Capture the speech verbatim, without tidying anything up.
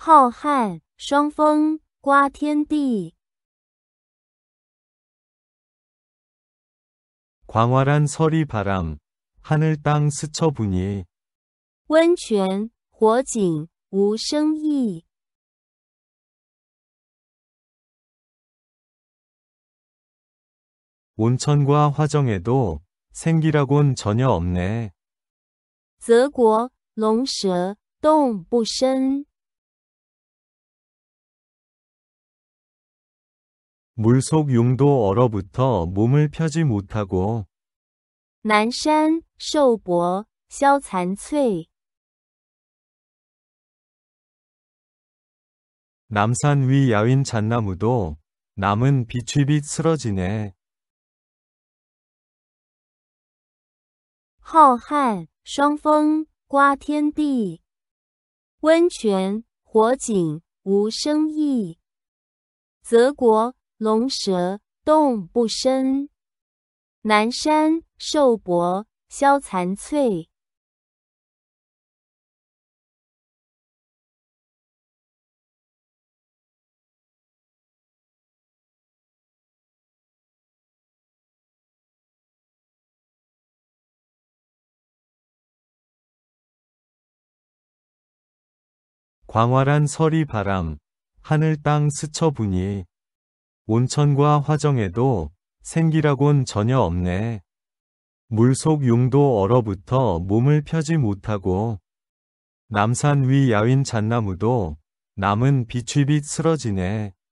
浩瀚霜风刮天地 광활한 서리 바람, 하늘 땅 스쳐 부니 温泉火景无声意 온천과 화정에도 생기라곤 전혀 없네. 泽国龙蛇动不生 물속 용도 얼어붙어 몸을 펴지 못하고 南山寿帛消残翠 남산 위 야윈 잣나무도 남은 비취빛 쓰러지네. 浩瀚霜风刮天地 温泉火景无声意 泽国龙蛇动不生 南山寿帛消残翠 광활한 서리 바람, 하늘 땅 스쳐 부니 온천과 화정에도 생기라곤 전혀 없네. 물속 용도 얼어붙어 몸을 펴지 못하고 남산 위 야윈 잣나무도 남은 비취빛 쓰러지네.